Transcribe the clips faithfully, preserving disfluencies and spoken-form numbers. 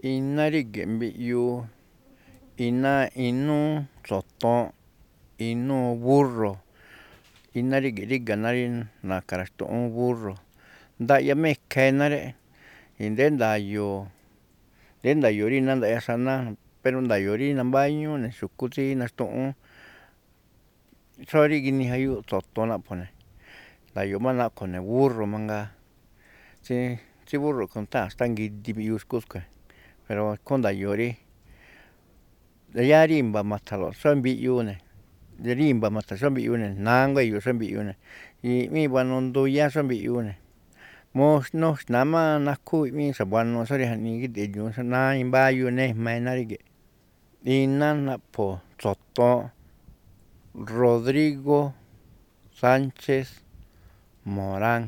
Iná ríge̱ꞌ mbiꞌyuu iná inúú tso̱toonꞌ, inúu búrro̱, iná ríge̱ꞌ ríga̱ ná rí na̱ka̱ ra̱xtu̱ꞌúún búrro̱, ndaꞌya má ikhaa iná réꞌ, i̱ndo̱ó nda̱yo̱o̱, i̱ndo̱ó nda̱yo̱o̱ rí iná ndaꞌya xanáá, pero nda̱yo̱o̱ rí nambáñúú ne̱ xu̱kú tsí naxtuꞌúún, xóó rí ginii jayuuꞌ tso̱toon naꞌpho̱ ne̱, nda̱yo̱o̱ má naꞌpho̱ ne̱ búrro̱ mangaa, tsí tsí búrro̱ a̱ꞌkhuo̱n tháa̱n xtangidi mbiꞌyuu xu̱kú tsúꞌkhue̱n, pero ikhúún nda̱yo̱o̱ rí yáá rí i̱mba̱ ma̱tha̱nlo̱ꞌ xóo mbiꞌyuu ne̱, rí i̱mba̱ ma̱tha̱ xóo mbiꞌyuu ne̱, nánguá e̱yo̱o̱ xóo mbiꞌyuu ne̱, i̱ꞌwíin buanuu nduyáá xóo mbiꞌyuu ne̱, nuxna̱á má nakhúú i̱ꞌwíin xa̱buanuu xóo rí jaꞌnii gíꞌde̱e̱ dxu̱ún náá imbáyúu nejma̱a̱ iná ríge̱ꞌ. Iná naꞌpho̱ tso̱toonꞌ, Rodrígó Sánchez Morán.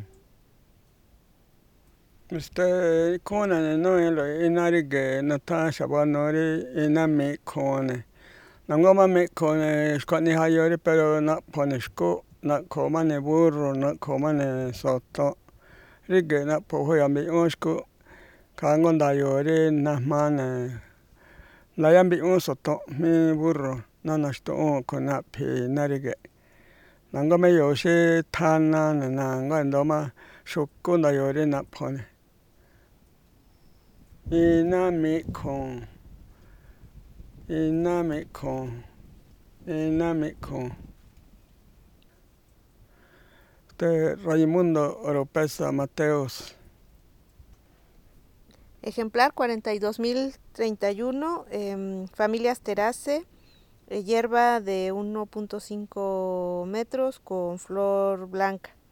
Ste̱e̱ ikhúún na̱ne̱núu̱ꞌlo̱ꞌ iná ríge̱ nutháán xa̱buanuu rí iná miꞌkhu̱u̱n ne̱, na̱nguá má miꞌkhu̱u̱ ne̱ xkuaꞌnii jayu rí pero naꞌpho̱ ne̱ xkú, naꞌkho̱ má ne̱ búrro̱, naꞌkho̱ má ne̱ tso̱toonꞌ, ríge̱ naꞌpho̱ juerga̱ mbiꞌñúú xkú, ikhaa jngó nda̱yo̱o̱ rí najmaa ne̱ ndayá mbiꞌñúú tso̱toonꞌ mí búrro̱ ná naxtuꞌúu̱n a̱ꞌkhuo̱n naꞌphi̱i̱ iná ríge̱ꞌ, na̱nguá má e̱yo̱o̱ xí thana ne̱, na̱nguá e̱ndo̱ó má xu̱kú nda̱yo̱o̱ rí naꞌpho̱ ne̱. Iná miꞌkhu̱u̱n, iná miꞌkhu̱u̱n, iná miꞌkhu̱u̱n, Raimundo Oropesa Mateos. Ejemplar cuarenta y dos mil treinta y uno, eh, familia Asteraceae, eh, hierba de uno punto cinco metros con flor blanca.